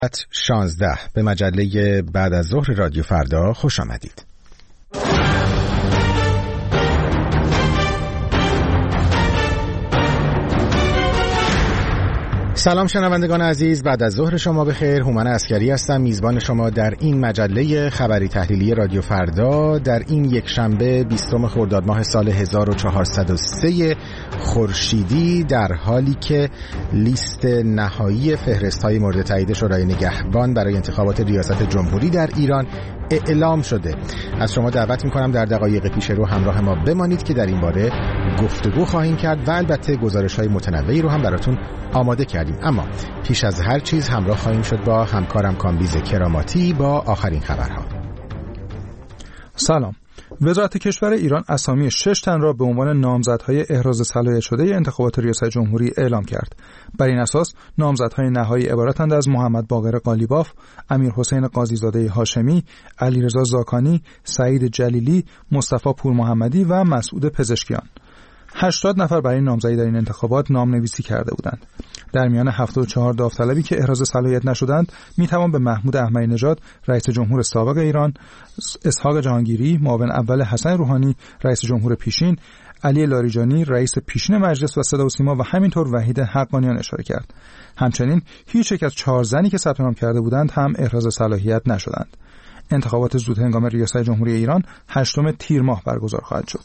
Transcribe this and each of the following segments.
16 به مجله بعد از ظهر رادیو فردا خوش آمدید. سلام شنوندگان عزیز، بعد از ظهر شما بخیر. هومن عسکری هستم، میزبان شما در این مجله خبری تحلیلی رادیو فردا در این یک شنبه 20 خرداد ماه سال 1403 خورشیدی، در حالی که لیست نهایی فهرست‌های مورد تایید شورای نگهبان برای انتخابات ریاست جمهوری در ایران اعلام شده. از شما دعوت می‌کنم در دقایق پیش رو همراه ما بمانید که در این باره گفتگو خواهیم کرد و البته گزارش‌های متنوعی رو هم براتون آماده کردیم. اما پیش از هر چیز همراه خواهیم شد با همکارم کامبیز کراماتی با آخرین خبرها. سلام. وزارت کشور ایران اسامی 6 تن را به عنوان نامزدهای احراز صلاحیت شده انتخابات ریاست جمهوری اعلام کرد. بر این اساس نامزدهای نهایی عبارتند از محمد باقر قالیباف، امیرحسین قاضیزاده هاشمی، علیرضا زاکانی، سعید جلیلی، مصطفی پورمحمدی و مسعود پزشکیان. 80 نفر برای نامزدی در این انتخابات نامنویسی کرده بودند. در میان 74 داوطلبی که احراز صلاحیت نشدند، میتوان به محمود احمدی نژاد رئیس جمهور سابق ایران، اسحاق جهانگیری معاون اول حسن روحانی رئیس جمهور پیشین، علی لاریجانی رئیس پیشین مجلس و صدا و سیما و همینطور وحید حقانیان اشاره کرد. همچنین هیچ یک از 4 زنی که ثبت نام کرده بودند هم احراز صلاحیت نشدند. انتخابات زودهنگام ریاست جمهوری ایران 8 تیر ماه برگزار خواهد شد.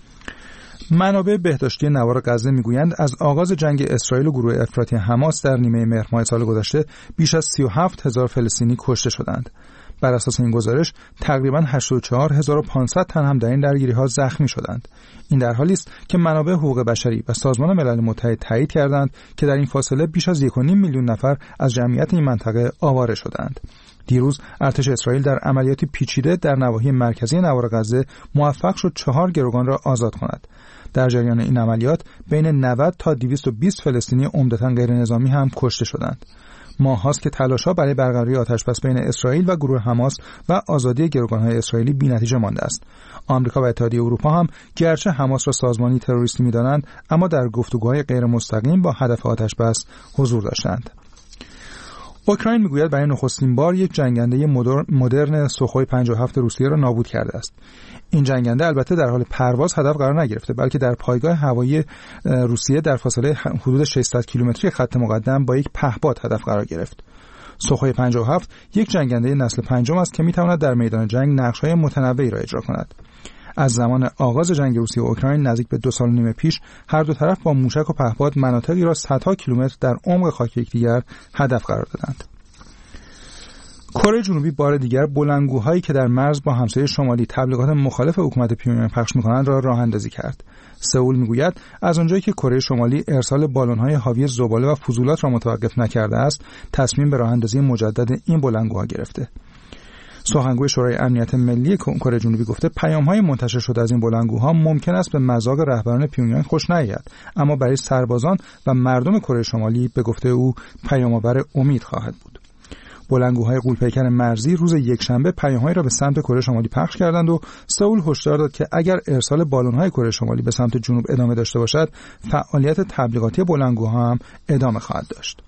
منابع بهداشتی نوار غزه میگویند از آغاز جنگ اسرائیل و گروه افراطی حماس در نیمه مهر ماه سال گذشته بیش از 37,000 فلسطینی کشته شدند. بر اساس این گزارش تقریباً 84,500 تن هم در این درگیری‌ها زخمی شدند. این در حالی است که منابع حقوق بشری و سازمان ملل متحد تایید کردند که در این فاصله بیش از 1.5 میلیون نفر از جمعیت این منطقه آواره شدند. دیروز ارتش اسرائیل در عملیاتی پیچیده در نواحی مرکزی نوار غزه موفق شد 4 گروگان را آزاد کند. در جریان این عملیات بین 90 تا 220 فلسطینی عمدتاً غیر نظامی هم کشته شدند. ماه‌هاست که تلاش‌ها برای برقراری آتش‌بس بین اسرائیل و گروه حماس و آزادی گروگان‌های اسرائیلی بی‌نتیجه مانده است. آمریکا و اتحادیه اروپا هم گرچه حماس را سازمانی تروریستی می‌دانند، اما در گفتگوهای غیر مستقیم با هدف آتش‌بس حضور داشتند. اوکراین میگوید برای نخستین بار یک جنگنده مدرن سوخوی 57 روسیه را نابود کرده است. این جنگنده البته در حال پرواز هدف قرار نگرفته، بلکه در پایگاه هوایی روسیه در فاصله حدود 600 کیلومتری خط مقدم با یک پهپاد هدف قرار گرفت. سوخوی 57 یک جنگنده نسل 5 است که میتواند در میدان جنگ نقش‌های متنوعی را اجرا کند. از زمان آغاز جنگ روسیه و اوکراین نزدیک به 2 سال و نیم پیش هر دو طرف با موشک و پهپاد مناطقی را صدها کیلومتر در عمق خاک یکدیگر هدف قرار دادند. کره جنوبی بار دیگر بلندگوهایی که در مرز با همسایه شمالی تبلیغات مخالف حکومت پیونگ پخش می‌کنند را راه اندازی کرد. سئول میگوید از آنجایی که کره شمالی ارسال بالون‌های حاوی زباله و فضولات را متوقف نکرده است، تصمیم به راه اندازی مجدد این بلندگوها گرفته. سخنگوی شورای امنیت ملی کره جنوبی گفته پیام‌های منتشر شده از این بلندگوها ممکن است به مذاق رهبران پیونگ خوش نیاید، اما برای سربازان و مردم کره شمالی به گفته او پیام‌آور امید خواهد بود. بلندگوهای غول‌پیکر مرزی روز یکشنبه پیام‌هایی را به سمت کره شمالی پخش کردند و سئول هشدار داد که اگر ارسال بالون‌های کره شمالی به سمت جنوب ادامه داشته باشد، فعالیت تبلیغاتی بلندگوها هم ادامه خواهد داشت.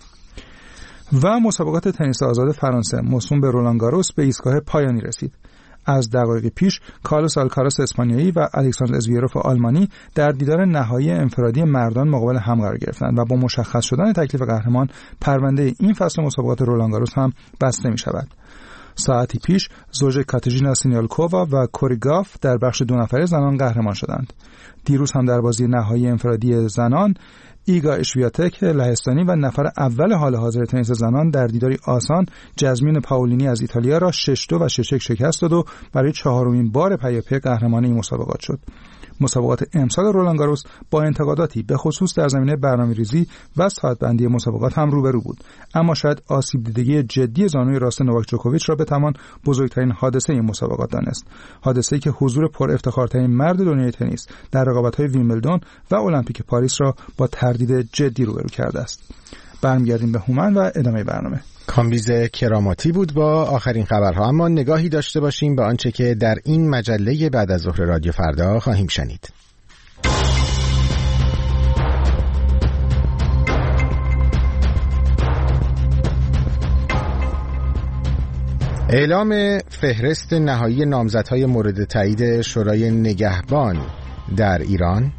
و مسابقات تنیس آزاد فرانسه موسوم به رولان گاروس به ایستگاه پایانی رسید. از دقایق پیش کارلوس آلکاراس اسپانیایی و الکساندر زویروف آلمانی در دیدار نهایی انفرادی مردان مقابل هم قرار گرفتند و با مشخص شدن تکلیف قهرمان پرونده این فصل مسابقات رولان گاروس هم بسته می شود. ساعتی پیش زوج کاتژینا سینیالکووا و کوریگاف در بخش 2 نفره زنان قهرمان شدند. دیروز هم در بازی نهایی انفرادی زنان ایگا اشویاتک لهستانی و نفر اول حال حاضر تنیس زنان در دیداری آسان جزمین پاولینی از ایتالیا را 6-2 و 6-1 شکست داد و برای 4مین بار پیاپی قهرمان این مسابقات شد. مسابقات امسال رولان گاروس با انتقاداتی به خصوص در زمینه برنامه‌ریزی و ساعت‌بندی مسابقات هم روبرو بود، اما شاید آسیب دیدگی جدی زانوی راست نوواک جوکوویچ را بتوان بزرگترین حادثه این مسابقات دانست. حادثه‌ای که حضور پر افتخارترین مرد دنیای تنیس در رقابت‌های ویمبلدون و المپیک پاریس را با تردید جدی روبرو کرده است. برمیگردیم به هومن و ادامه برنامه. کامبیز کراماتی بود با آخرین خبرها، اما نگاهی داشته باشیم به آنچه که در این مجله بعد از ظهر رادیو فردا خواهیم شنید. اعلام فهرست نهایی نامزدهای مورد تایید شورای نگهبان در ایران،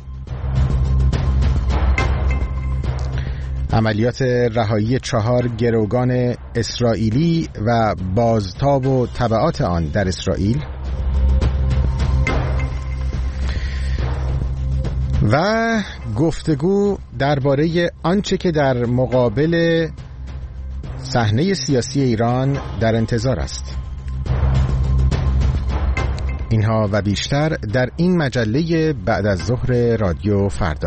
عملیات رهایی 4 گروگان اسرائیلی و بازتاب و تبعات آن در اسرائیل و گفتگو درباره آنچه که در مقابل صحنه سیاسی ایران در انتظار است. اینها و بیشتر در این مجله بعد از ظهر رادیو فردا.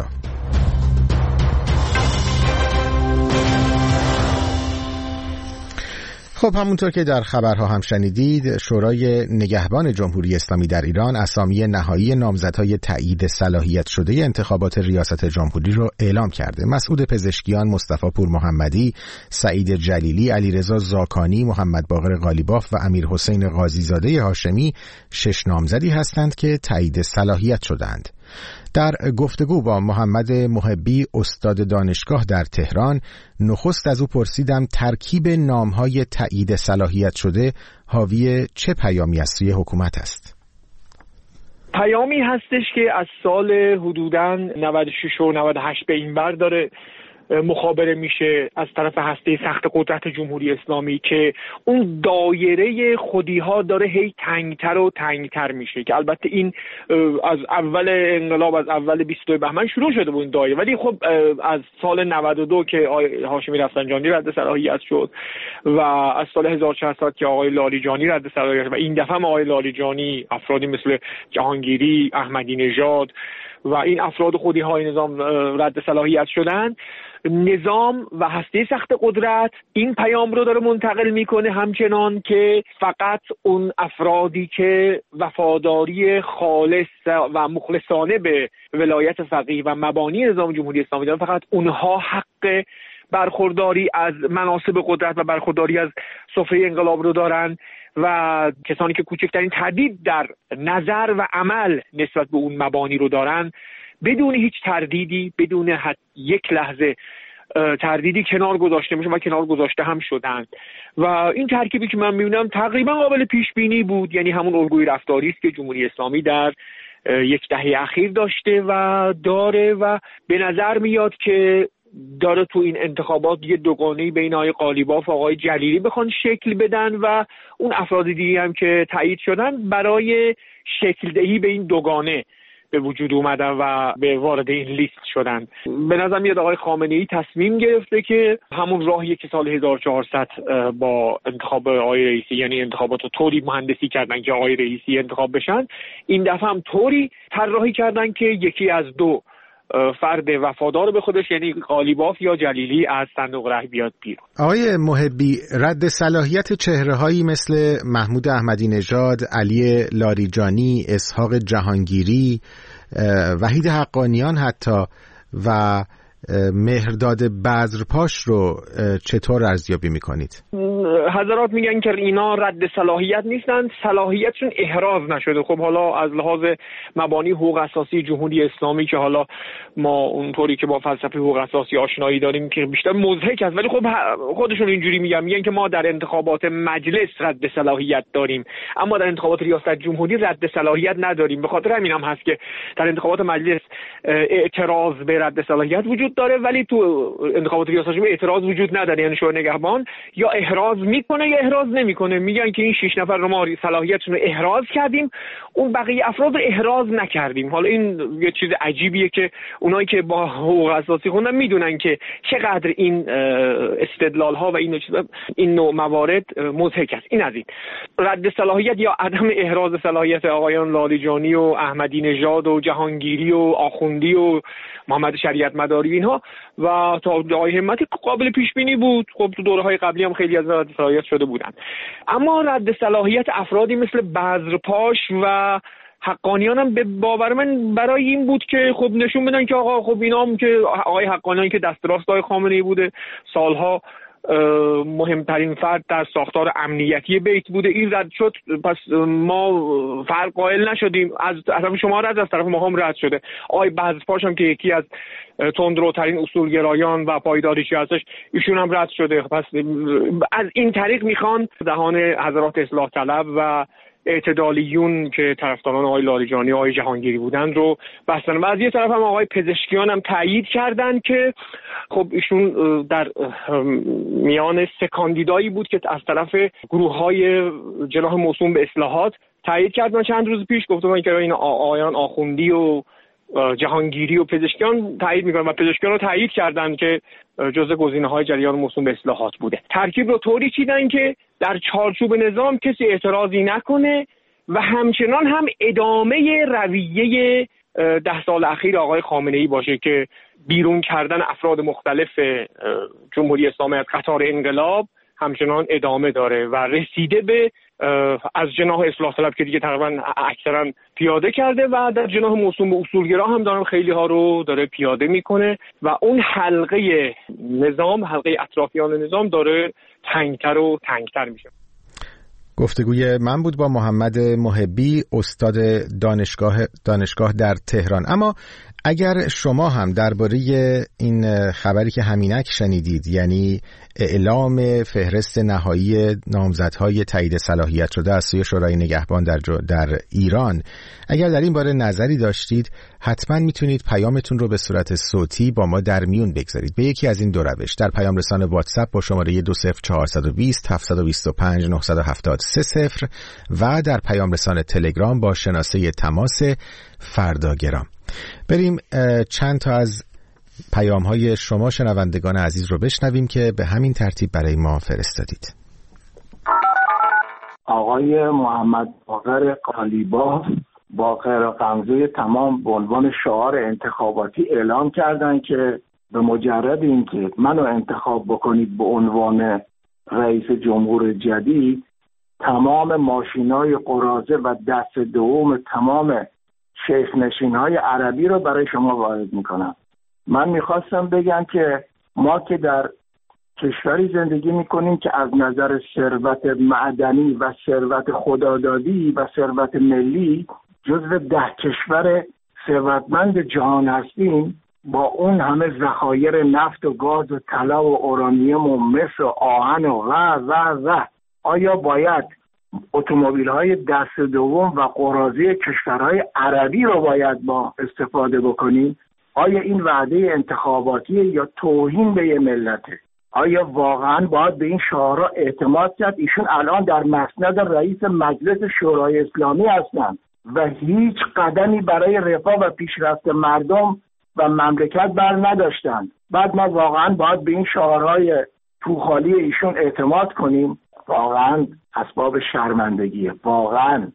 خب همونطور که در خبرها هم شنیدید، شورای نگهبان جمهوری اسلامی در ایران اسامی نهایی نامزدهای تایید صلاحیت شده انتخابات ریاست جمهوری رو اعلام کرده. مسعود پزشکیان، مصطفی پورمحمدی، سعید جلیلی، علیرضا زاکانی، محمد باقر قالیباف و امیر حسین قاضیزاده هاشمی 6 نامزدی هستند که تایید صلاحیت شدند. در گفتگو با محمد محبی، استاد دانشگاه در تهران، نخست از او پرسیدم ترکیب نام‌های تایید صلاحیت شده حاوی چه پیامی از سوی حکومت است؟ پیامی هستش که از سال حدوداً 96 و 98 به این ور داره مخابره میشه از طرف هسته سخت قدرت جمهوری اسلامی که اون دایره خودی‌ها داره هی تنگتر و تنگتر میشه، که البته این از اول انقلاب، از اول 22 بهمن شروع شده بود این دایره، ولی خب از سال 92 که آقای هاشمی رفسنجانی رد صلاحیت شد و از سال 1400 که آقای لاریجانی رد صلاحیت و این دفعه آقای لاریجانی، افرادی مثل جهانگیری، احمدی نژاد و این افراد خودی‌های نظام رد صلاحیت شدن، نظام و هسته سخت قدرت این پیام رو داره منتقل میکنه، همچنان که فقط اون افرادی که وفاداری خالص و مخلصانه به ولایت فقیه و مبانی نظام جمهوری اسلامی دارن، فقط اونها حق برخورداری از مناصب قدرت و برخورداری از سفره انقلاب رو دارن و کسانی که کوچکترین تردید در نظر و عمل نسبت به اون مبانی رو دارن بدون هیچ تردیدی، بدون یک لحظه تردیدی کنار گذاشته میشن و کنار گذاشته هم شدن. و این ترکیبی که من میبینم تقریبا قابل پیش بینی بود، یعنی همون الگوی رفتاری است که جمهوری اسلامی در یک دهه اخیر داشته و داره و به نظر میاد که داره تو این انتخابات یه دوگانه‌ای بین آقای قالیباف و آقای جلیلی بخوان شکل بدن و اون افراد دیگه هم که تایید شدن برای شکل دهی به این دوگانه به وجود اومدن و به وارد این لیست شدن. به نظر میاد آقای خامنه‌ای تصمیم گرفته که همون راهی که سال 1400 با انتخاب آقای رئیسی، یعنی انتخابات رو طوری مهندسی کردن که آقای رئیسی انتخاب بشن، این دفعه هم طوری طراحی کردن که یکی از دو فرد وفادار به خودش، یعنی قالیباف یا جلیلی، از صندوق رای بیاد بیرون. آقای محبی، رد صلاحیت چهره‌هایی مثل محمود احمدی نژاد، علی لاریجانی، اسحاق جهانگیری، وحید حقانیان حتی و مهرداد بذرپاش رو چطور ارزیابی میکنید؟ حضرات میگن که اینا رد صلاحیت نیستن، صلاحیتشون احراز نشده. خب حالا از لحاظ مبانی حقوق اساسی جمهوری اسلامی که حالا ما اونطوری که با فلسفه حقوق اساسی آشنایی داریم که بیشتر مضحک است، ولی خب خودشون اینجوری میگن که ما در انتخابات مجلس رد صلاحیت داریم اما در انتخابات ریاست جمهوری رد صلاحیت نداریم. به خاطر همین هم هست که در انتخابات مجلس اعتراض به رد صلاحیت وجود داره ولی تو انتخابات ریاست جمهوری اعتراض وجود نداره، یعنی شورای نگهبان یا احراز میکنه یا احراز نمیکنه. میگن که این 6 نفر رو ما صلاحیتشون رو احراز کردیم، اون بقیه افراد رو احراز نکردیم. حالا این یه چیز عجیبیه که اونایی که با حقوق اساسی خوندن میدونن که چقدر این استدلال ها و این نوع موارد مضحک است. این از این رد صلاحیت یا عدم احراز صلاحیت آقایان لاریجانی و احمدی نژاد و جهانگیری و آخوندی و محمد شریعت مداری اینها و تا آقای همتی قابل پیش بینی بود. خب تو دوره‌های قبلی هم خیلی از رد صلاحیت شده بودن، اما رد صلاحیت افرادی مثل بذرپاش و حقانیان هم به باور من برای این بود که خب نشون بدن که آقا خب اینا هم که آقای حقانیان که دست راست آقای خامنه‌ای بوده، سالها مهمترین فرد در ساختار امنیتی بیت بوده. این رد شد، پس ما فرق قائل نشدیم. از طرف شما رد، از طرف ما هم رد شده. آقای بزرپاش هم که یکی از تندروترین اصولگرایان و پایداریچی هستش، ایشون هم رد شده. پس از این طریق میخوان دهان حضرات اصلاح طلب و اعتدالیون که طرفداران آقای لاریجانی و آقای جهانگیری بودن رو بستن. و از یه طرف هم آقای پزشکیان هم تایید کردن که خب ایشون در میان 3 کاندیدایی بود که از طرف گروه‌های جناح موسوم به اصلاحات تایید کردن چند روز پیش. گفتم که این آقایان آخوندی و جهانگیری و پزشکیان تایید میکنن و پزشکیان رو تایید کردن که جزء گزینه‌های جریان موسوم به اصلاحات بوده. ترکیب رو طوری چیدن که در چارچوب نظام کسی اعتراضی نکنه و همچنان هم ادامه رویه 10 سال اخیر آقای خامنه‌ای باشه که بیرون کردن افراد مختلف جمهوری اسلامی از قطار انقلاب همچنان ادامه داره و رسیده به از جناح اصلاح طلب که دیگه تقریبا اکثرا پیاده کرده و در جناح موسوم به اصولگرا هم دارن خیلی ها رو داره پیاده میکنه و اون حلقه نظام، حلقه اطرافیان نظام داره تنگتر و تنگتر میشه. گفتگوی من بود با محمد محبی، استاد دانشگاه در تهران. اما اگر شما هم درباره این خبری که همینک شنیدید، یعنی اعلام فهرست نهایی نامزدهای تایید صلاحیت شده از سوی شورای نگهبان در ایران، اگر در این باره نظری داشتید، حتما میتونید پیامتون رو به صورت صوتی با ما در میون بگذارید به یکی از این 2 روش: در پیام رسان واتساپ با شماره 20420 725 970 و در پیام رسان تلگرام با شناسه تماس فرداگرام. بریم چند تا از پیام‌های شما شنوندگان عزیز رو بشنویم که به همین ترتیب برای ما فرستادید. آقای محمد باقر قالیباف با غیر غمزه تمام به عنوان شعار انتخاباتی اعلام کردند که به مجرد اینکه منو انتخاب بکنید به عنوان رئیس جمهور جدید، تمام ماشینای قراضه و دست دوم تمام شیخ‌نشین‌های عربی رو برای شما وارد میکنم. من میخواستم بگم که ما که در کشوری زندگی میکنیم که از نظر ثروت معدنی و ثروت خدادادی و ثروت ملی جزو 10 کشور ثروتمند جهان هستیم، با اون همه ذخایر نفت و گاز و طلا و اورانیوم و مس و آهن و آیا باید اتومبیل‌های دست دوم و قراضه کشورهای عربی رو باید ما استفاده بکنیم؟ آیا این وعده انتخاباتی یا توهین به یه ملته؟ آیا واقعا باید به این شعارها اعتماد کرد؟ ایشون الان در مسند رئیس مجلس شورای اسلامی هستند و هیچ قدمی برای رفاه و پیشرفت مردم و مملکت بر نداشتند. بعد ما واقعا باید به این شعارهای توخالی ایشون اعتماد کنیم؟ واقعا اسباب شرمندگیه. واقعا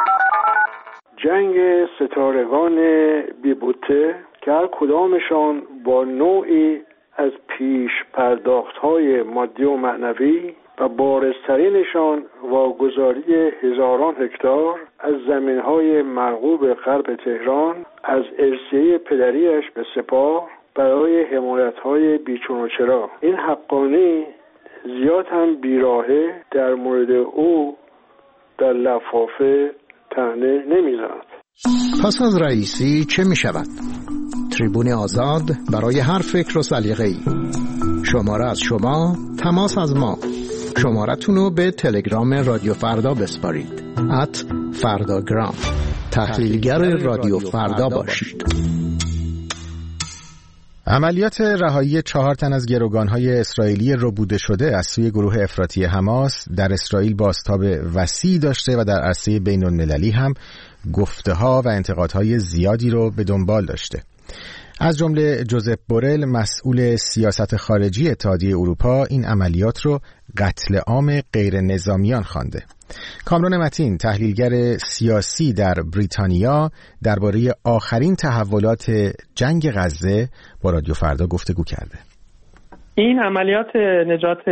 جنگ ستارگان بی‌بوته که هر کدامشان با نوعی از پیش پرداخت‌های مادی و معنوی و بارزترینشان واگذاری هزاران هکتار از زمین‌های مرغوب غرب تهران از ارثیه پدریش به سپاه برای حمایت‌های بیچون و چرا. این حقانی زیاد هم بیراهه در مورد او در لفافه طعنه نمی‌زند. پس از رئیسی چه می شود؟ تریبون آزاد برای هر فکر و سلیقه‌ای. شماره از شما، تماس از ما. شمارتون رو به تلگرام رادیو فردا بسپارید. @فرداگرام. تحلیلگر رادیو فردا باشید. عملیات رهایی 4 تن از گروگان‌های اسرائیلی ربوده شده از سوی گروه افراطی حماس در اسرائیل بازتاب وسیعی داشته و در عرصه بین‌المللی هم گفته‌ها و انتقادهای زیادی رو به دنبال داشته. از جمله جوزپ بورل، مسئول سیاست خارجی اتحادیه اروپا، این عملیات رو قتل عام غیر نظامیان خوانده. کامران متین، تحلیلگر سیاسی در بریتانیا، درباره آخرین تحولات جنگ غزه با رادیو فردا گفتگو کرده. این عملیات نجات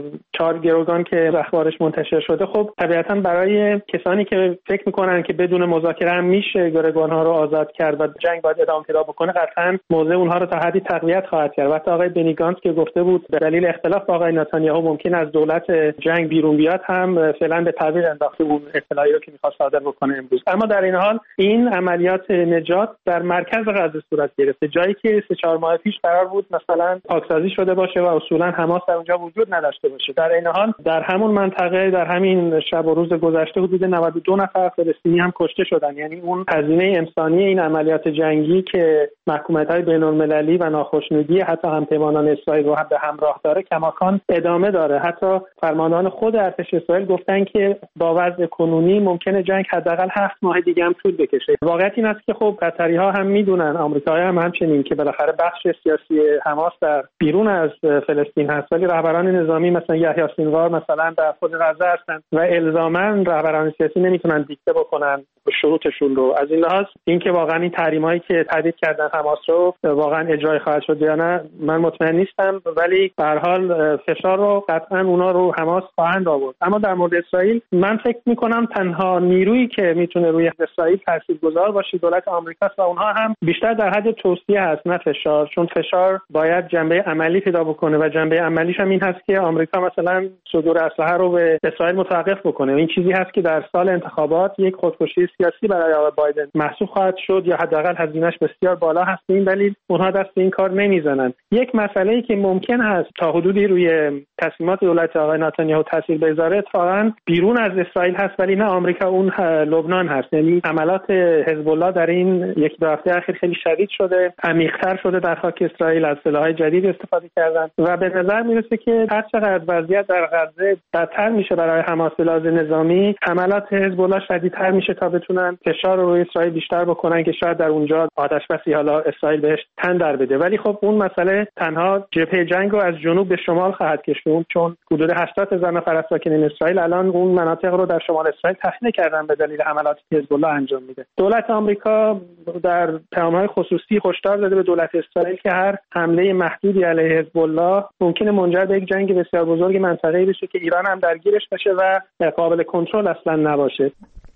4 گروگان که اخبارش منتشر شده، خب طبیعتاً برای کسانی که فکر میکنن که بدون مذاکره هم میشه گروگان‌ها رو آزاد کرد و جنگ باید ادامه پیدا بکنه، قطعاً موضع اونها رو تا حدی تقویت خواهد کرد. وقتی آقای بنی گانتز که گفته بود به دلیل اختلاف با آقای نتانیاهو ممکن از دولت جنگ بیرون بیاد، هم فعلا به تعویق انداخته اون اطلاعی رو که می‌خواد صادر بکنه امروز. اما در این حال این عملیات نجات در مرکز غزه صورت گرفته، جایی که 3-4 ماه پیش قرار بود مثلا پاکسازی شده باشه و اصولا حماس در اونجا وجود نداشته باشه. در این حال در همون منطقه در همین شب و روز گذشته حدود 92 نفر فلسطینی هم کشته شدن. یعنی اون هزینه انسانی این عملیات جنگی که محکومیت‌های بین‌المللی و ناخشنودی حتی همپیمانان اسرائیل رو به همراه داره کماکان ادامه داره. حتی فرماندهان خود ارتش اسرائیل گفتن که با وضع کنونی ممکنه جنگ حداقل 7 ماه دیگه هم طول بکشه. واقعیت این است که خب قطری‌ها هم میدونن، آمریکایی‌ها هم همچنین، که بالاخره بخش سیاسی حماس در بیرون از فلسطین هست، ولی رهبران نظامی مثلا یحیی سینوار مثلا در خود غزه هستن و الزاماً رهبران سیاسی نمیتونن دیکته بکنن شروطشون رو. از این لحاظ اینکه واقعا این تحریمایی که تهدید کردن حماس رو واقعا اجرای خواهد شد یا نه من مطمئن نیستم، ولی به هر حال فشار رو قطعا اونا رو حماس خواهند آورد. اما در مورد اسرائیل من فکر میکنم تنها نیرویی که میتونه روی اسرائیل تاثیرگذار باشه دولت آمریکاست و اونها هم بیشتر در حد توصیه هست نه فشار، چون فشار باید جنبه عملی پیدا بکنه و جنبه عملیش هم این هست که آمریکا مثلا صدور اسلحه رو به اسرائیل متوقف بکنه. این چیزی هست که در سال انتخابات یک خودکشی سیاسی برای آقای بایدن محسوب خواهد شد یا حداقل هزینه‌اش بسیار بالا هست. این دلیل اونها دست این کار نمیزنن. یک مسئله‌ای که ممکن هست تا حدودی روی تصمیمات دولت آقای نتانیاهو تاثیر بذاره اتفاقاً بیرون از اسرائیل هست، ولی نه آمریکا، اون لبنان هست. یعنی حملات حزب الله در این یک دو هفته اخیر خیلی شدید شده، عمیق‌تر شده در خاک اسرائیل، از سلاح‌های جدید استفاده کردن و به نظر میرسه که هر چقدر وضعیت در غزه بدتر میشه برای حماس به لحاظ نظامی، حملات حزب الله شدیدتر میشه تا بتونن فشار رو روی اسرائیل بیشتر بکنن که شاید در اونجا آتش‌بسی حالا اسرائیل بهش تن در بده. ولی خب اون مسئله تنها جبهه جنگ رو از جنوب به شمال خواهد کشوند، چون حدود 80,000 نفر از ساکنین اسرائیل الان اون مناطق رو در شمال اسرائیل تخلیه کردن به دلیل حملاتی که حزب الله انجام میده. دولت آمریکا در پیام‌های خصوصی هشدار داده به دولت اسرائیل که هر حمله محدودی علیه حزب الله ممکنه منجر به یک جنگ بسیار بزرگ منطقه‌ای بشه که ایران هم درگیرش بشه و قابل کنترل اصلا نباشه.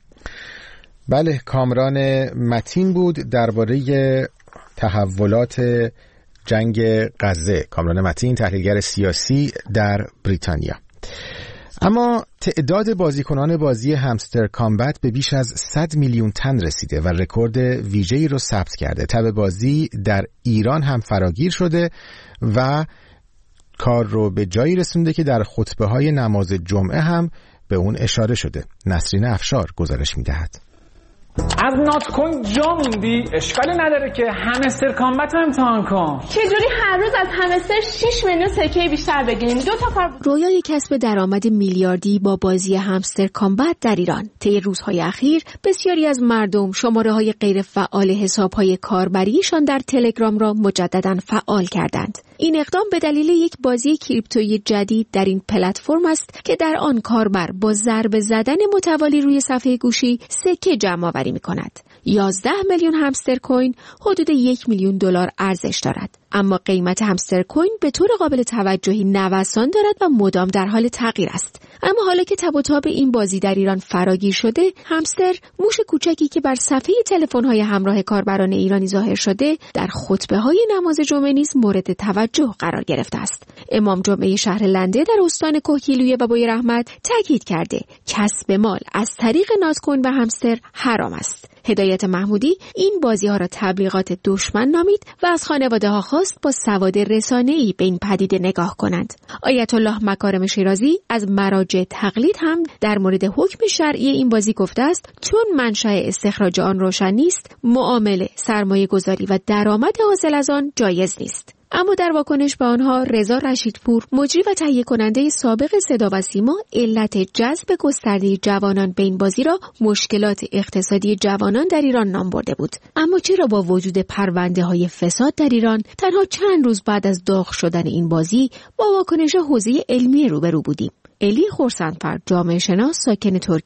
بله، کامران متین بود درباره تحولات جنگ غزه. کامران متین تحلیلگر سیاسی در بریتانیا. اما تعداد بازیکنان بازی همستر کامبت به بیش از 100 میلیون تن رسیده و رکورد ویژه‌ای رو ثبت کرده. تب بازی در ایران هم فراگیر شده و کار رو به جایی رسونده که در خطبه‌های نماز جمعه هم به اون اشاره شده. نسرین افشار گزارش می‌دهد. از ناتکن جا موندی؟ اشکالی نداره که همستر کامبت رو امتحان کن. چجوری هر روز از همستر 6 میلیون سکه بیشتر بگیریم؟ 2 تا رویای کسب درآمد میلیاردی با بازی همستر کامبت در ایران. طی روزهای اخیر بسیاری از مردم شماره‌های غیر فعال حساب‌های کاربریشان در تلگرام را مجدداً فعال کردند. این اقدام به دلیل یک بازی کریپتویی جدید در این پلتفرم است که در آن کاربر با ضربه زدن متوالی روی صفحه گوشی سکه جمع‌آوری می‌کند. 11 میلیون همستر کوین حدود 1 میلیون دلار ارزش دارد. اما قیمت همستر کوین به طور قابل توجهی نوسان دارد و مدام در حال تغییر است. اما حالا که تب و تاب این بازی در ایران فراگیر شده، همستر، موش کوچکی که بر صفحه تلفن‌های همراه کاربران ایرانی ظاهر شده، در خطبه‌های نماز جمعه نیز مورد توجه قرار گرفته است. امام جمعه شهر لنده در استان کوهگیلویه و بوی رحمت تاکید کرده کسب مال از طریق نازکن و همستر حرام است. هدایت محمودی این بازی‌ها را تبلیغات دشمن نامید و از خانواده‌ها خواست با سواد رسانه‌ای به این پدیده نگاه کنند. آیت الله مکارم شیرازی از مراجع تقلید هم در مورد حکم شرعی این بازی گفته است چون منشأ استخراج آن روشن نیست، معامله، سرمایه‌گذاری و درآمد حاصل از آن جایز نیست. اما در واکنش به آنها رضا رشیدپور، مجری و تهیه کننده سابق صدا و سیما، علت جذب گسترده جوانان به این بازی را مشکلات اقتصادی جوانان در ایران نام برده بود. اما چرا با وجود پرونده‌های فساد در ایران تنها چند روز بعد از داغ شدن این بازی با واکنش حوزه علمی روبرو بودیم؟ الی خورسندفر، جامعه شناس ساکن ترکیه: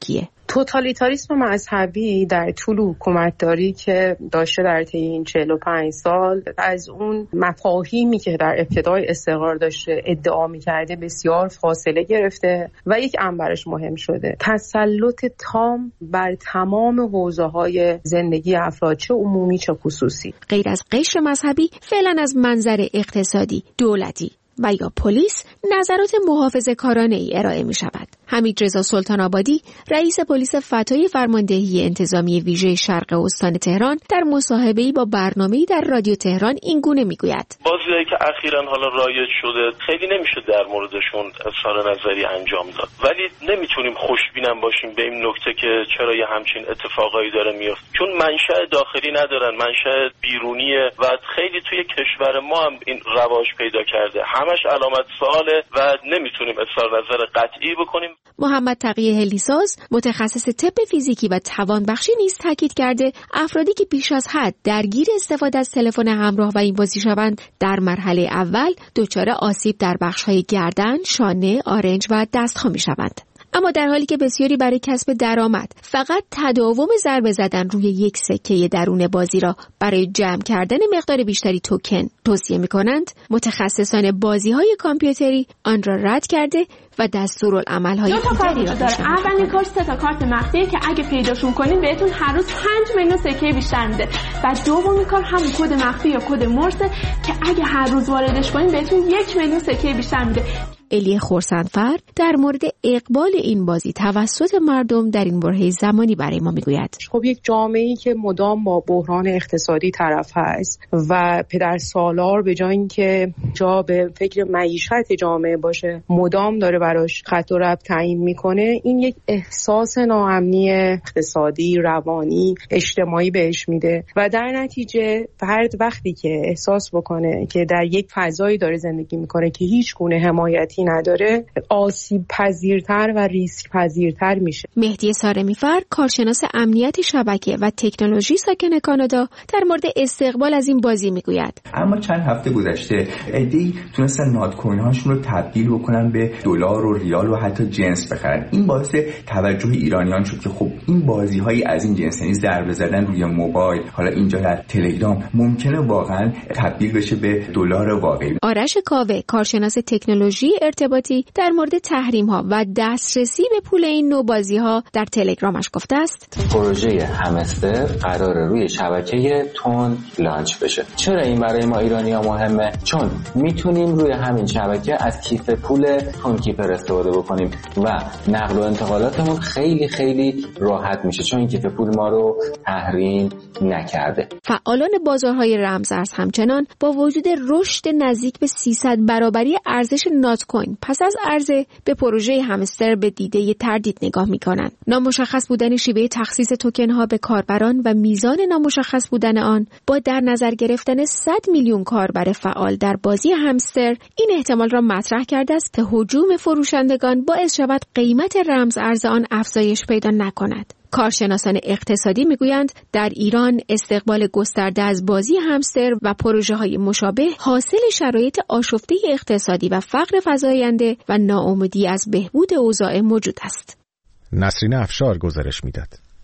توتالیتاریسم مذهبی در طول حکومتداری که داشته در طی این 45 سال از اون مفاهیمی که در ابتدای استقرار داشته ادعا می‌کرده بسیار فاصله گرفته و یک انبرش مهم شده: تسلط تام بر تمام حوزه‌های زندگی افراد، چه عمومی چه خصوصی. غیر از قشر مذهبی، فعلا از منظر اقتصادی، دولتی و یا پلیس نظرات محافظه‌کارانه‌ای ارائه می‌شود. حمیدرضا سلطان آبادی، رئیس پلیس فتای فرماندهی انتظامی ویژه شرق استان تهران، در مصاحبه‌ای با برنامه‌ای در رادیو تهران این گونه می‌گوید: بازیایی که اخیراً حالا رایج شده خیلی نمیشه در موردشون اظهار نظری انجام داد، ولی نمیتونیم خوشبینم باشیم به این نکته که چرا یه همچین اتفاقایی داره میفته، چون منشأ داخلی ندارن، منشأ بیرونیه و خیلی توی کشور ما هم این رواج پیدا کرده. همش علامت سواله و نمیتونیم اظهار نظر قطعی بکنیم. محمد تقی هلیساز، متخصص طب فیزیکی و توانبخشی نیز تاکید کرده افرادی که بیش از حد درگیر استفاده از تلفن همراه و این بازی شوند در مرحله اول دچار آسیب در بخش‌های گردن، شانه، آرنج و دست‌ها می‌شوند. اما در حالی که بسیاری برای کسب درآمد فقط تداوم ضربه زدن روی یک سکه درون بازی را برای جمع کردن مقدار بیشتری توکن توصیه می‌کنند، متخصصان بازی‌های کامپیوتری آن را رد کرده و دستورالعمل‌های دیگری را داره. اولین کار 3 کارت مخفیه که اگه پیداشون کنین بهتون هر روز 5 میلیون سکه بیشتر میده. و دومین کار همون کد مخفی یا کد مرسه که اگه هر روز واردش کنین بهتون 1 میلیون سکه بیشتر میده. الی خورسندفر در مورد اقبال این بازی توسط مردم در این برهه زمانی برای ما میگوید: خب یک جامعه‌ای که مدام با بحران اقتصادی طرف هست و پدرسالار به جای اینکه جا به فکر معیشت جامعه باشه مدام داره براش خط و ربط تعیین میکنه، این یک احساس ناامنی اقتصادی، روانی، اجتماعی بهش میده و در نتیجه فرد وقتی که احساس بکنه که در یک فضایی داره زندگی میکنه که هیچ گونه حمایتی نداره، آسیب پذیرتر و ریسک پذیرتر میشه. مهدی سارمی‌فر، کارشناس امنیت شبکه و تکنولوژی ساکن کانادا، در مورد استقبال از این بازی میگوید: اما چند هفته گذشته عده‌ای تونستن نات کوین هاشون رو تبدیل بکنن به دلار و ریال و حتی جنس بخرن. این باعث توجه ایرانیان شد که خب این بازی‌های از این جنس، یعنی ضربه زدن روی موبایل، حالا اینجا در تلگرام، ممکنه واقعا تبدیل بشه به دلار واقعی. آرش کاوه، کارشناس تکنولوژی ارتباطی، در مورد تحریم‌ها و دسترسی به پول این نوع بازی‌ها در تلگرامش گفته است: پروژه همستر قراره روی شبکه تون لانچ بشه. چرا این برای ما ایرانی‌ها مهمه؟ چون میتونیم روی همین شبکه از کیف پول تون کیپر استفاده بکنیم و نقل و انتقالاتمون خیلی خیلی راحت میشه، چون این کیف پول ما رو تحریم نکرده. فعالان بازارهای رمزارز همچنان با وجود رشد نزدیک به 300 برابری ارزش نات کوین پس از عرضه به پروژه همستر به دیده تردید نگاه می‌کنند. نامشخص بودن شیوه تخصیص توکن‌ها به کاربران و میزان نامشخص بودن آن با در نظر گرفتن 100 میلیون کاربر فعال در بازی همستر این احتمال را مطرح کرده است که هجوم فروشندگان باعث شود قیمت رمز ارز آن افزایش پیدا نکند. کارشناسان اقتصادی میگویند در ایران استقبال گسترده از بازی همستر و پروژه‌های مشابه حاصل شرایط آشفته اقتصادی و فقر فزاینده و ناامیدی از بهبود اوضاع موجود است. نسرین افشار گزارش میداد.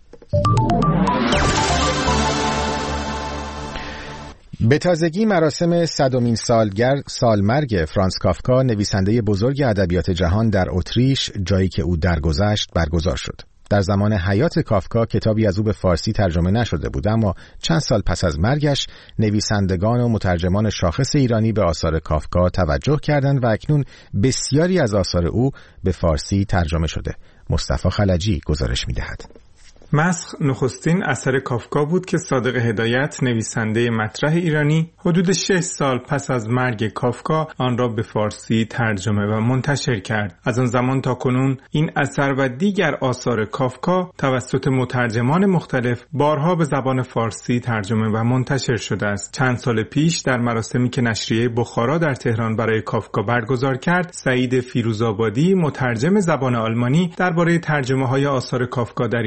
به تازگی مراسم 100مین سالمرگ فرانس کافکا، نویسنده بزرگ ادبیات جهان، در اتریش، جایی که او درگذشت، برگزار شد. در زمان حیات کافکا کتابی از او به فارسی ترجمه نشده بود، اما چند سال پس از مرگش نویسندگان و مترجمان شاخص ایرانی به آثار کافکا توجه کردند و اکنون بسیاری از آثار او به فارسی ترجمه شده. مصطفی خلجی گزارش می‌دهد. مسخ نخستین اثر کافکا بود که صادق هدایت، نویسنده مطرح ایرانی، حدود 6 سال پس از مرگ کافکا آن را به فارسی ترجمه و منتشر کرد. از آن زمان تا کنون این اثر و دیگر آثار کافکا توسط مترجمان مختلف بارها به زبان فارسی ترجمه و منتشر شده است. چند سال پیش در مراسمی که نشریه بخارا در تهران برای کافکا برگزار کرد، سعید فیروزآبادی، مترجم زبان آلمانی، درباره ترجمه‌های آثار کافکا در ایران گفت: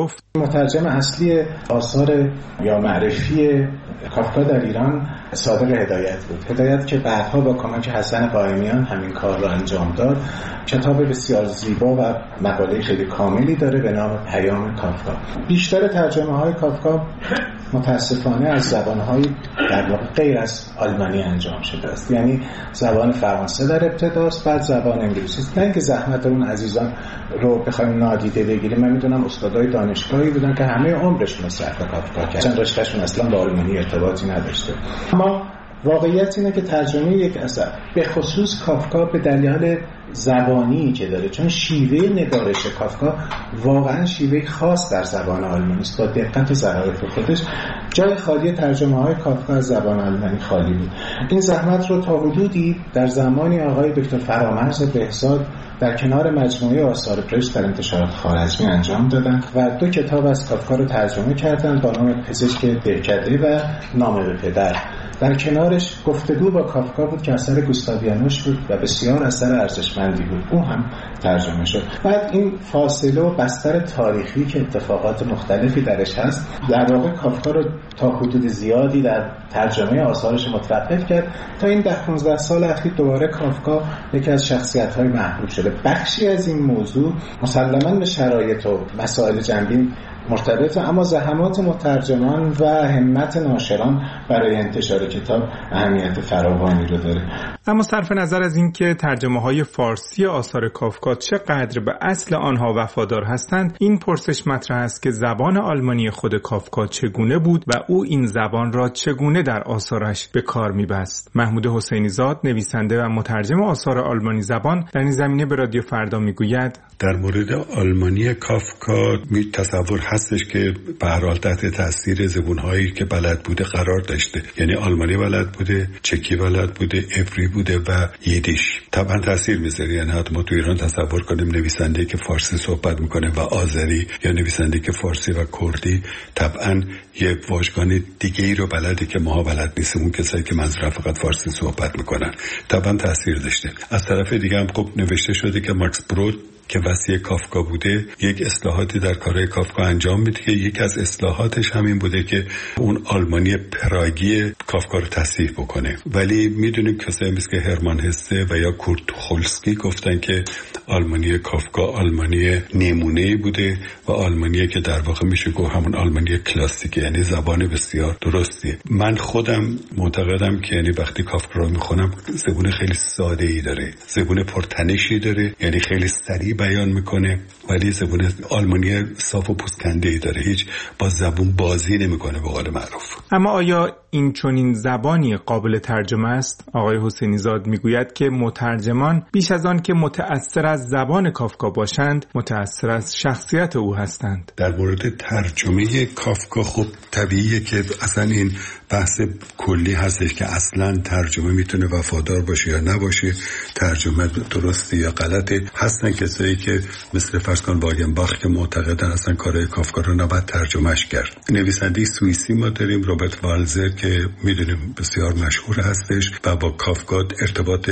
گفت مترجم اصلی آثار یا معرفی کافکا در ایران صادق هدایت بود. هدایت که بعدها با کمک حسن قائمیان همین کار را انجام داد. کتاب بسیار زیبا و مقاله خیلی کاملی داره به نام پیام کافکا. بیشتر ترجمه های کافکا متاسفانه از زبان‌های در واقع غیر از آلمانی انجام شده است. یعنی زبان فرانسه در ابتداست، بعد زبان انگلیسی است. نه اینکه زحمت اون عزیزان رو بخوایم نادیده بگیریم. من میدونم استادای دانشگاهی بودن که همه عمرشون صرف کافکا کردن، رشتهشون اصلا با آلمانی ارتباطی نداشته. اما واقعیت اینه که ترجمه یک اثر به خصوص کافکا به دلیل زبانی که داره، چون شیوه نگارش کافکا واقعا شیوه خاص در زبان آلمانی است با دقت و ظرافت خودش، جای خالی ترجمه های کافکا از زبان آلمانی خالی بود. این زحمت رو تا حدودی در زمانی آقای دکتر فرامرز بهزاد در کنار مجموعه آثار پرش در انتشارات خوارزمی انجام دادن و 2 کتاب از کافکا رو ترجمه کردن با نام پزشک دهکده و نامه به پدر. در کنارش گفتگو با کافکا بود که اثر گوستاویانوش بود و بسیار اثر ارزشمندی بود، اون هم ترجمه شد. بعد این فاصله و بستر تاریخی که اتفاقات مختلفی درش هست در واقع کافکا رو تا حدود زیادی در ترجمه آثارش متوقف کرد تا این 10-15 سال اخیر دوباره کافکا یکی از شخصیت‌های محبوب شده. بخشی از این موضوع مسلماً به شرایط و مسائل جنبی مرتبطه، اما زحمات مترجمان و همت ناشران برای انتشار کتاب اهمیت فراوانی رو داره. اما صرف نظر از این که ترجمه‌های فارسی آثار کافکا چقدر به اصل آنها وفادار هستند، این پرسش مطرح است که زبان آلمانی خود کافکا چگونه بود و او این زبان را چگونه در آثارش به کار می‌بست. محمود حسینی زاد، نویسنده و مترجم آثار آلمانی زبان، در این زمینه به رادیو فردا میگوید: در مورد آلمانی کافکا تصور هستش که به هر حال تحت تاثیر زبان‌هایی که بلد بوده قرار داشته، یعنی آلمانی بلد بوده، چکی بلد بوده، عبری بوده و ییدیش. طبعا تاثیر میذاره. یعنی حتی ما تو ایران تصور کنیم نویسنده‌ای که فارسی صحبت میکنه و آذری یا نویسنده‌ای که فارسی و کردی طبعا یه واژگان دیگه‌ای رو بلده که ما بلد نیستیم. اون کسایی که منظور فقط فارسی صحبت میکنن طبعا تاثیر داشته. از طرف دیگه هم خب نوشته شده که ماکس برود که وصی کافکا بوده یک اصلاحاتی در کارهای کافکا انجام میده که یک از اصلاحاتش همین بوده که اون آلمانی پراگی کافکا رو تصحیح بکنه. ولی میدونیم کسایی مثل که هرمان هسته و یا کورت توخولسکی گفتن که آلمانی کافکا آلمانی نمونه‌ای بوده و آلمانی که در واقع میشه گفت همون آلمانی کلاسیک، یعنی زبان بسیار درستیه. من خودم معتقدم که یعنی وقتی کافکا رو میخونم زبان خیلی ساده‌ای داره، زبان پرتنشی داره، یعنی خیلی سریع بیان میکنه، ولی زبان آلمانی صاف و پوسکنده‌ای داره، هیچ با زبون بازی نمیکنه به قول معروف. اما آیا این چنین زبانی قابل ترجمه است؟ آقای حسینی زاد میگوید که مترجمان بیش از آن که متأثر از زبان کافکا باشند، متأثر از شخصیت او هستند. در مورد ترجمه کافکا خب طبیعیه که اصلا این بحث کلی هستش که اصلا ترجمه میتونه وفادار باشه یا نباشه، ترجمه درسته یا غلطه. هستن کسایی که مثل فرض کن واگنباخ که معتقدن اصلا کارهای کافکا رو نباید ترجمهش کرد. نویسنده سوئیسی ما داریم روبرت والزر که میدونیم بسیار مشهور هستش و با کافکا ارتباط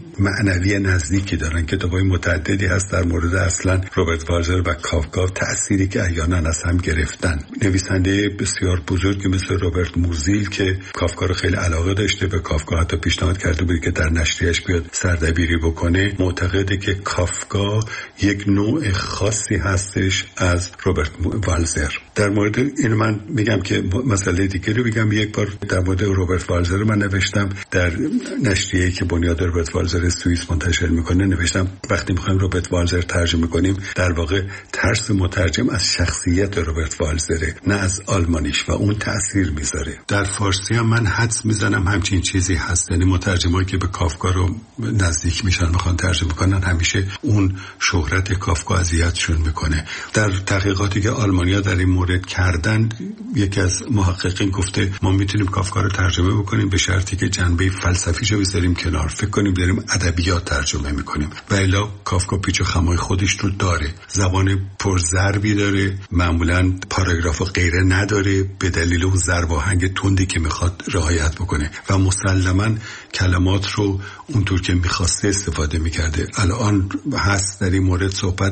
معنوی نزدیکی دارن. کتابای متعددی هست در مورد اصلا روبرت والزر و کافکا، تأثیری که احیانا از هم گرفتن. نویسنده بسیار بزرگی مثل روبرت موزیل که کافکا رو خیلی علاقه داشته، به کافکا حتی پیشنهاد کرده بود که در نشریه‌اش بیاد سردبیری بکنه. معتقده که کافکا یک نوع خاصی هستش از روبرت والزر. در مورد این من میگم که مسئله دیگه رو بگم. یک بار در مورد روبرت والزر من نوشتم در نشریه‌ای که بنیاد روبرت والزر سوئیس منتشر میکنه، نوشتم وقتی میخوایم روبرت والزر ترجمه کنیم در واقع ترس مترجم از شخصیت روبرت والزره نه از آلمانیش و اون تأثیر میذاره. در فارسی هم من حدس میزنم همچین چیزی هست، یعنی مترجمایی که به کافکا رو نزدیک میشن میخوان ترجمه کنن همیشه اون شهرت کافکا اذیتشون میکنه. در تحقیقاتی که آلمانیا در این مورد کردن، یکی از محققین گفته ما میتونیم کافکا رو ترجمه بکنیم به شرطی که جنبه فلسفیشو بذاریم کنار، فکر کنیم داریم ادبیات ترجمه میکنیم. و الا کافکا پیچ و خمای خودش رو داره، زبان پرضربی داره، معمولا پاراگراف و غیره نداره به دلیل اون ضرب و آهنگ تندی که میخواد رعایت بکنه و مسلماً کلمات رو اونطور که میخواسته استفاده میکرده. الان هست در این مورد صحبت میشه که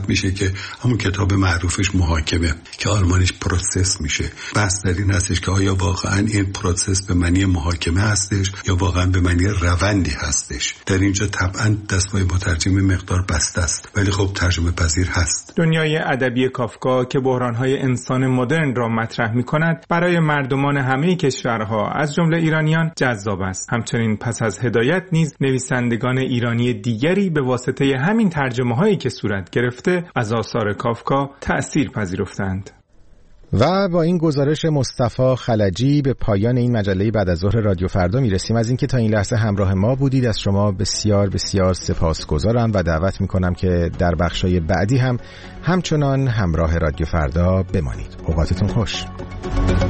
که همون کتاب معروفش محاکمه که آلمانیش پروسس میشه، بحث در این هستش که آیا واقعا این پروسس به معنی محاکمه هستش یا واقعا به معنی روندی هستش. در اینجا طبعا دستگاه مترجم مقدار بسته است، ولی خب ترجمه پذیر هست. دنیای ادبی کافکا که بحران‌های انسان مدرن را مطرح می‌کند برای مردمان همه کشورها از جمله ایرانیان جذاب است. همچنین پس از هدایت نیز نویسندگان ایرانی دیگری به واسطه همین ترجمه‌هایی که صورت گرفته از آثار کافکا تأثیر پذیرفتند. و با این گزارش مصطفی خلجی به پایان این مجله بعد از ظهر رادیو فردا میرسیم. از اینکه تا این لحظه همراه ما بودید از شما بسیار بسیار سپاسگزارم و دعوت میکنم که در بخشای بعدی هم همچنان همراه رادیو فردا بمانید. اوقاتتون خوش.